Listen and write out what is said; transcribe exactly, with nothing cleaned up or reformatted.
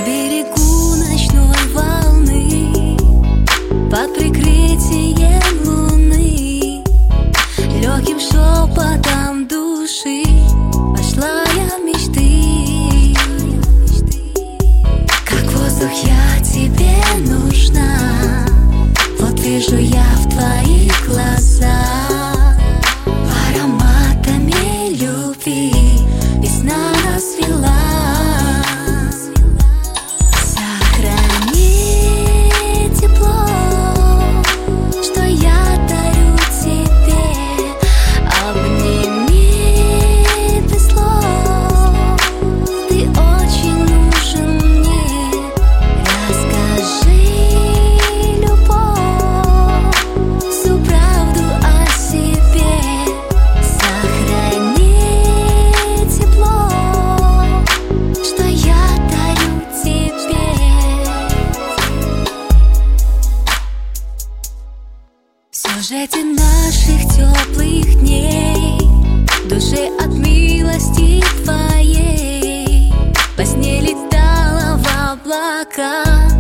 берегу ночной волны, под прикрытием луны, легким шепотом души пошла я в мечты. Как воздух я тебе нужна, вот вижу я в твоих глазах ароматами любви весна расцвела. В сюжете наших теплых дней, душе от милости твоей, во сне летала в облака.